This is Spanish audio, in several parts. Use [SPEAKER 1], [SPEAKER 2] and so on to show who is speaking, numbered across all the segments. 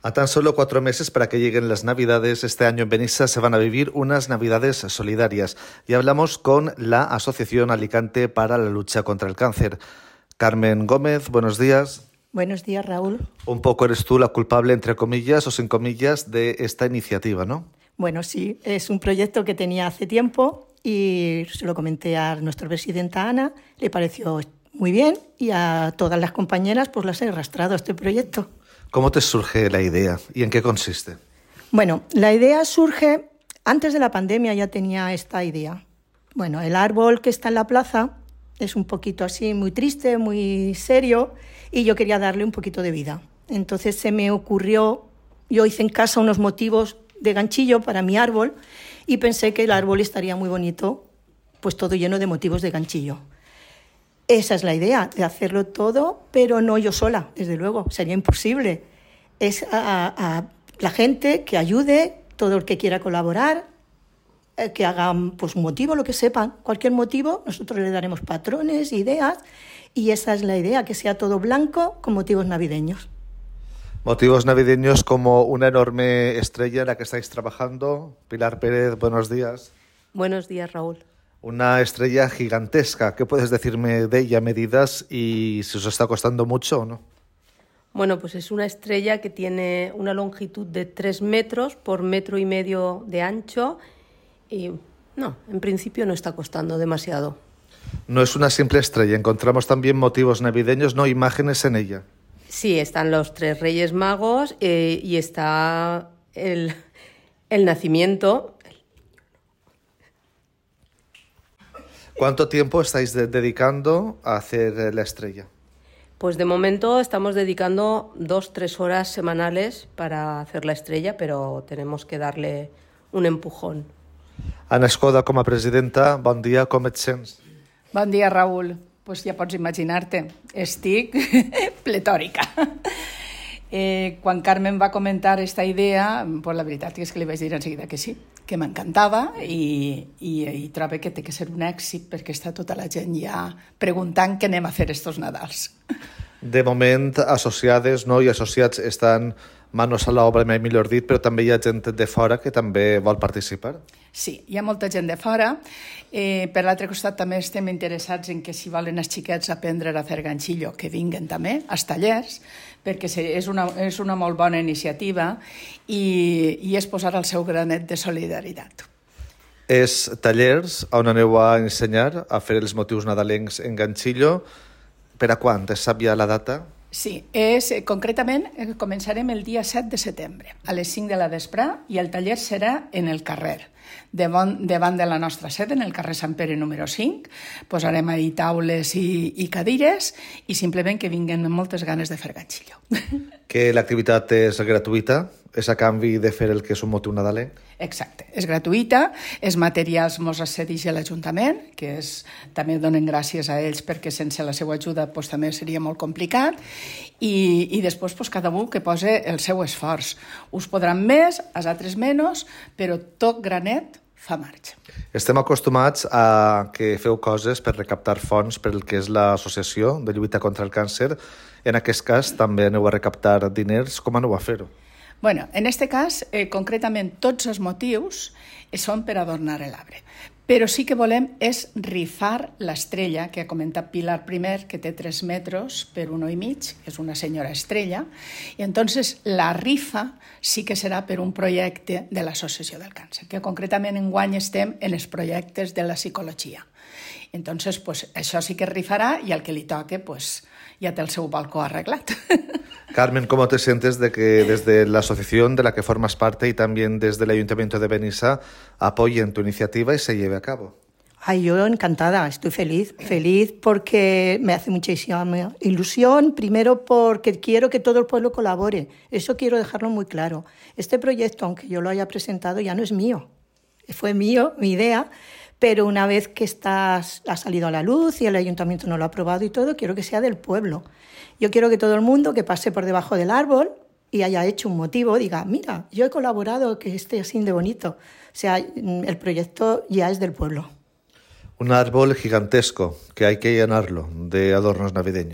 [SPEAKER 1] A tan solo 4 meses para que lleguen las Navidades, este año en Benissa se van a vivir unas Navidades solidarias y hablamos con la Asociación Alicante para la Lucha contra el Cáncer. Carmen Gómez, buenos días.
[SPEAKER 2] Buenos días, Raúl.
[SPEAKER 1] Un poco eres tú la culpable, entre comillas o sin comillas, de esta iniciativa, ¿no?
[SPEAKER 2] Bueno, sí, es un proyecto que tenía hace tiempo y se lo comenté a nuestra presidenta Ana, le pareció muy bien y a todas las compañeras pues las he arrastrado a este proyecto.
[SPEAKER 1] ¿Cómo te surge la idea y en qué consiste?
[SPEAKER 2] Bueno, la idea surge, antes de la pandemia ya tenía esta idea. Bueno, el árbol que está en la plaza es un poquito así, muy triste, muy serio, y yo quería darle un poquito de vida. Entonces se me ocurrió, yo hice en casa unos motivos de ganchillo para mi árbol y pensé que el árbol estaría muy bonito, pues todo lleno de motivos de ganchillo. Esa es la idea, de hacerlo todo, pero no yo sola, desde luego, sería imposible. Es a la gente que ayude, todo el que quiera colaborar, que hagan pues, un motivo, lo que sepan, cualquier motivo, nosotros le daremos patrones, ideas, y esa es la idea, que sea todo blanco con motivos navideños.
[SPEAKER 1] Motivos navideños como una enorme estrella en la que estáis trabajando. Pilar Pérez, buenos días.
[SPEAKER 3] Buenos días, Raúl.
[SPEAKER 1] Una estrella gigantesca. ¿Qué puedes decirme de ella, medidas y si os está costando mucho o no?
[SPEAKER 3] Bueno, pues es una estrella que tiene una longitud de 3 metros por 1,5 metros de ancho y no, en principio no está costando demasiado.
[SPEAKER 1] No es una simple estrella, encontramos también motivos navideños, no imágenes en ella.
[SPEAKER 3] Sí, están los 3 Reyes Magos y está el nacimiento.
[SPEAKER 1] ¿Cuánto tiempo estáis dedicando a hacer la estrella?
[SPEAKER 3] Pues de momento estamos dedicando 2-3 horas semanales para hacer la estrella, pero tenemos que darle un empujón.
[SPEAKER 1] Ana Escoda, com a presidenta, bon dia, com et sents?
[SPEAKER 4] Bon dia, Raül. Pues ja pots imaginar-te, estic pletòrica. Quan Carmen va comentar esta idea, pues la veritat és que li vaig dir enseguida que sí, que m'encantava i trobo que té que ser un èxit perquè està tota la gent ja preguntant què anem a fer estos Nadals.
[SPEAKER 1] De moment, associades i associats estan manos a l'obra, mai millor dit, però també hi ha gent de fora que també vol participar.
[SPEAKER 4] Sí, hi ha molta gent de fora. Per l'altre costat també estem interessats en que si volen els xiquets aprendre a fer ganxillo, que vinguen també als tallers, perquè és una molt bona iniciativa i és posar el seu granet de solidaritat.
[SPEAKER 1] És tallers on aneu a ensenyar a fer els motius nadalencs en ganxillo. Per a quan? Es sap ja la data?
[SPEAKER 4] Sí, concretament començarem el dia 7 de setembre, a les 5 de la vesprà, i el taller serà en el carrer, davant de la nostra sede, en el carrer Sant Pere número 5. Posarem ahí taules i cadires i simplement que vinguen amb moltes ganes de fer ganxillo.
[SPEAKER 1] Que l'activitat és gratuïta? És a canvi de fer el que és un motiu nadalenc?
[SPEAKER 4] Exacte, és gratuïta, els materials mos cedeix a l'Ajuntament, que també donen gràcies a ells perquè sense la seva ajuda pues, també seria molt complicat, i després pues, cada un que posa el seu esforç. Us podran més, els altres menys, però tot granet fa marxa.
[SPEAKER 1] Estem acostumats a que feu coses per recaptar fons per el que és l'Associació de Lluita contra el Càncer. En aquest cas també aneu a recaptar diners. Com aneu a fer-ho?
[SPEAKER 4] Bueno, en este cas, concretament, tots els motius són per adornar l'arbre. Però sí que volem és rifar l'estrella, que ha comentat Pilar primer, que té 3 metres per 1,5, que és una senyora estrella, i entonces la rifa sí que serà per un projecte de l'Associació del Càncer, que concretament enguany estem en els projectes de la psicologia. Entonces, pues, això sí que rifarà i al que li toque, pues, ya té el seu balcó arreglat.
[SPEAKER 1] Carmen, ¿cómo te sientes de que desde la asociación de la que formas parte y también desde el Ayuntamiento de Benissa apoyen tu iniciativa y se lleve a cabo?
[SPEAKER 2] Ay, yo encantada, estoy feliz porque me hace muchísima ilusión, primero porque quiero que todo el pueblo colabore, eso quiero dejarlo muy claro. Este proyecto, aunque yo lo haya presentado, ya no es mío, fue mío, mi idea, pero una vez que ha salido a la luz y el ayuntamiento no lo ha aprobado y todo, quiero que sea del pueblo. Yo quiero que todo el mundo que pase por debajo del árbol y haya hecho un motivo, diga, mira, yo he colaborado, que esté así de bonito. O sea, el proyecto ya es del pueblo.
[SPEAKER 1] Un árbol gigantesco que hay que llenarlo de adornos navideños.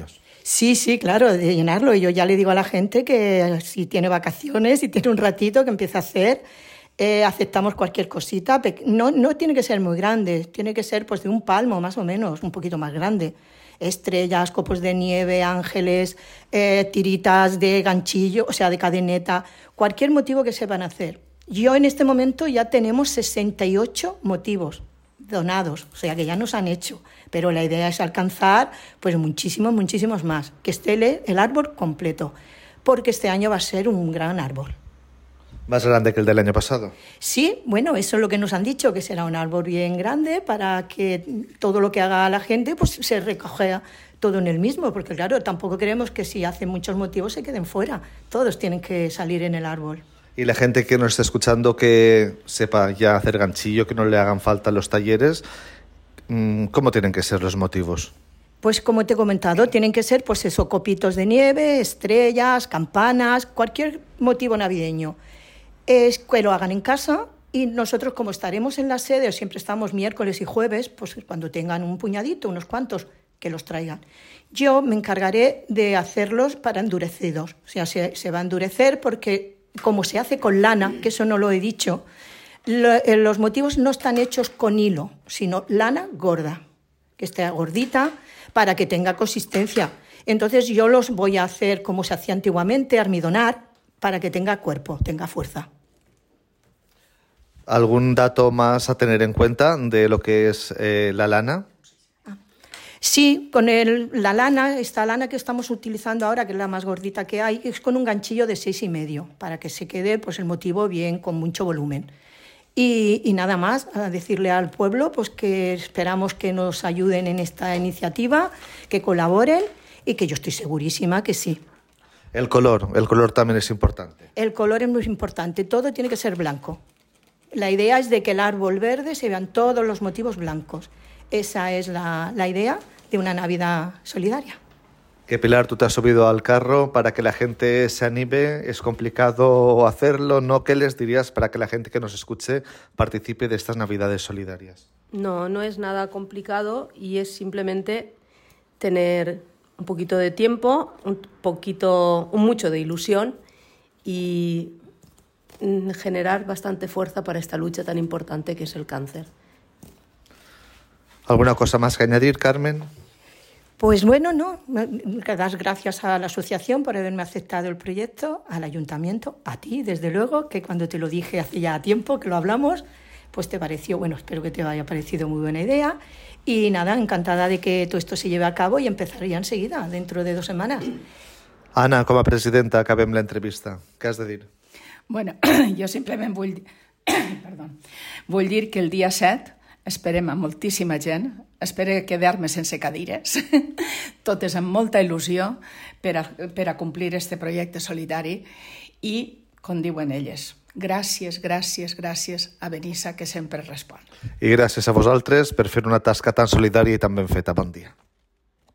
[SPEAKER 2] Sí, claro, de llenarlo. Y yo ya le digo a la gente que si tiene vacaciones, si tiene un ratito, que empiece a hacer. Aceptamos cualquier cosita. No tiene que ser muy grande, tiene que ser pues de un palmo más o menos, un poquito más grande. Estrellas, copos de nieve, ángeles, tiritas de ganchillo, o sea, de cadeneta, cualquier motivo que sepan hacer. Yo en este momento ya tenemos 68 motivos donados, o sea que ya nos han hecho, pero la idea es alcanzar pues muchísimos más, que esté el árbol completo, porque este año va a ser un gran árbol.
[SPEAKER 1] ¿Más grande que el del año pasado?
[SPEAKER 2] Sí, bueno, eso es lo que nos han dicho, que será un árbol bien grande para que todo lo que haga la gente pues se recoja todo en el mismo, porque claro, tampoco queremos que si hacen muchos motivos se queden fuera, todos tienen que salir en el árbol.
[SPEAKER 1] Y la gente que nos está escuchando que sepa ya hacer ganchillo, que no le hagan falta los talleres, ¿cómo tienen que ser los motivos?
[SPEAKER 2] Pues como te he comentado, tienen que ser pues eso, copitos de nieve, estrellas, campanas, cualquier motivo navideño. Es que lo hagan en casa y nosotros, como estaremos en la sede, o siempre estamos miércoles y jueves, pues cuando tengan un puñadito, unos cuantos, que los traigan. Yo me encargaré de hacerlos para endurecidos, o sea, se va a endurecer porque como se hace con lana, que eso no lo he dicho, los motivos no están hechos con hilo, sino lana gorda, que esté gordita para que tenga consistencia. Entonces yo los voy a hacer como se hacía antiguamente, almidonar, para que tenga cuerpo, tenga fuerza.
[SPEAKER 1] ¿Algún dato más a tener en cuenta de lo que es la lana?
[SPEAKER 2] Sí, con la lana, esta lana que estamos utilizando ahora, que es la más gordita que hay, es con un ganchillo de 6,5, para que se quede pues, el motivo bien, con mucho volumen. Y nada más, a decirle al pueblo pues, que esperamos que nos ayuden en esta iniciativa, que colaboren y que yo estoy segurísima que sí.
[SPEAKER 1] El color también es importante.
[SPEAKER 2] El color es muy importante, todo tiene que ser blanco. La idea es de que el árbol verde se vean todos los motivos blancos. Esa es la idea de una Navidad solidaria.
[SPEAKER 1] Que Pilar, tú te has subido al carro para que la gente se anime. ¿Es complicado hacerlo? ¿No? ¿Qué les dirías para que la gente que nos escuche participe de estas Navidades solidarias?
[SPEAKER 3] No es nada complicado y es simplemente tener un poquito de tiempo, mucho de ilusión y generar bastante fuerza para esta lucha tan importante que es el cáncer.
[SPEAKER 1] ¿Alguna cosa más que añadir, Carmen?
[SPEAKER 2] Pues bueno, no. Das gracias a la asociación por haberme aceptado el proyecto, al ayuntamiento, a ti, desde luego, que cuando te lo dije hace ya tiempo que lo hablamos, pues te pareció, bueno, espero que te haya parecido muy buena idea. Y nada, encantada de que todo esto se lleve a cabo y empezaría enseguida, dentro de 2 semanas.
[SPEAKER 1] Anna, com a presidenta, acabem l'entrevista. Què has de dir?
[SPEAKER 4] Bueno, jo simplement vull dir que el dia 7 esperem a moltíssima gent, espero quedar-me sense cadires, totes amb molta il·lusió per a complir este projecte solidari i, com diuen elles, gràcies a Benissa, que sempre respon.
[SPEAKER 1] I gràcies a vosaltres per fer una tasca tan solidària i tan ben feta. Bon dia.